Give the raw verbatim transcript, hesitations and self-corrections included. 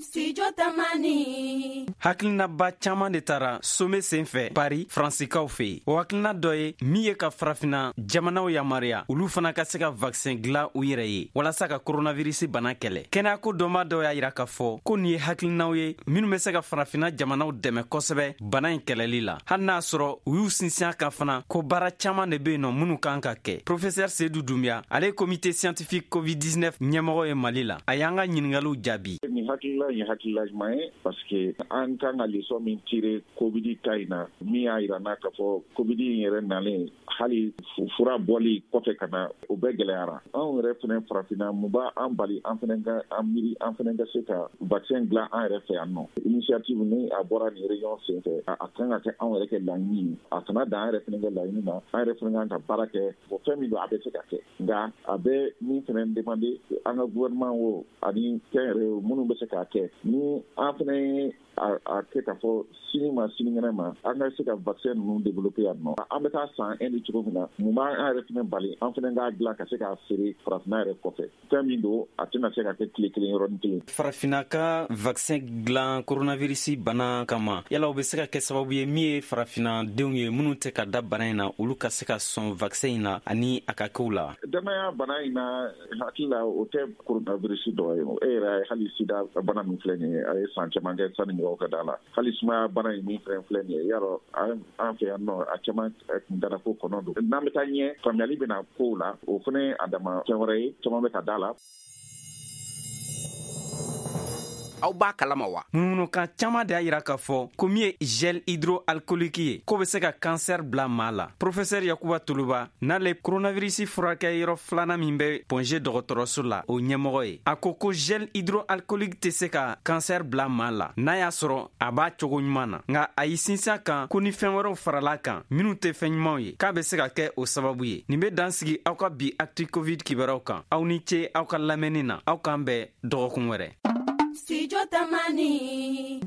Studio Tamani. Haklinaba caman de taara sommet senfɛ Paris Fransikaw fɛ. O hakilina dɔ ye min ye ka farafina jamanaw yamaruya olu fana ka se ka vaccin dilan u yɛrɛ ye walasa ka coronavirus bana kɛlɛ. Kɛnɛyako dɔnma dɔw y'a yira k'a fɔ ko nin ye hakilinaw ye minnu bɛ se ka farafina jamanaw dɛmɛ kosɛbɛ bana in kɛlɛli la. Hali n'a sɔrɔ u y'u sinsin kan fana ko baara caman de bɛ yen nɔ minnu kan ka kɛ. Professeur Seydou Doumbia, ale ye comité scientifique covid dix-neuf ɲɛmɔgɔ ye Mali la. A y'an ka ɲininkaliw jaabi. Ni hakilila ye hakilila ɲuman ye parce que an kan ka leçon min tirer covid ka in na min y'a yira n'a ka fɔ covid in yɛrɛ nalen hali fura bɔli kɔfɛ ka na o bɛɛ gɛlɛyara. Anw yɛrɛ fɛnɛ farafina mun b'a an bali an fɛnɛ ka an miiri an fɛnɛ ka se ka vaccin dilan an yɛrɛ fɛ yan nɔ. Initiative ni a bɔra nin réunion senfɛ a kan ka kɛ anw yɛrɛ kɛ laɲini a kana dan an yɛrɛ fɛnɛ kɛ laɲini na an yɛrɛ fɛnɛ kan ka baara kɛ o fɛn min don a bɛ se ka kɛ nka a bɛ min fɛnɛ demander an ka gouvernement wo ani kɛn yɛrɛ minnu bɛ se k'a kɛ ni an fɛnɛ a kɛ k'a fɔ sini ma sinikɛnɛ ma an ka se ka vaccin ninnu développer yan nɔ an bɛ taa san un di cogo min na mun b'an yɛrɛ fɛnɛ bali an fɛnɛ k'a dilan ka se k'a feere farafina yɛrɛ kɔfɛ fɛn min don a tɛna se ka kɛ tile kelen yɔrɔnin kelen. Farafina ka vaccin dilan coronavirus bana kama yala o bɛ se ka kɛ sababu ye min ye farafina denw ye minnu tɛ ka da bana in na olu ka se ka sɔn vaccin in na ani a ka kɛw la. Danaya bana in na hakili la o tɛ coronavirus dɔ ye e yɛrɛ hali sida bana min filɛ nin ye a ye san caman kɛ sani mɔgɔw ka da la hali sumaya bana in min fɛn filɛ nin ye yarɔ an fɛ yan nɔ a caman tun dara ko kɔnɔ don n'an bɛ taa ɲɛ faamuyali bɛna kow la o fana a dama fɛn wɛrɛ ye caman bɛ ka da la. Aw b'a kalama wa? Munumunukan caman de y'a yira k'a fɔ ko min ye gel hydroalcoolique ye k'o bɛ se ka cancer bila maa la. Professeur Yakuba Toloba n'ale coronavirus furakɛ yɔrɔ filanan min bɛ Ponge dɔgɔtɔrɔso la o ɲɛmɔgɔ ye. A ko ko gel hydroalcoolique tɛ se ka cancer bila maa la n'a y'a sɔrɔ a b'a cogo ɲuman na nka a y'i sinsin kan ko ni fɛn wɛrɛw farala kan minnu tɛ fɛn ɲumanw ye k'a bɛ se ka kɛ o sababu ye. Nin bɛ dan sigi aw ka bi Actu Covid kibaruyaw kan. Aw ni ce aw ka lamɛnni na aw k'an bɛn dɔgɔkun wɛrɛ. Studio Tamani.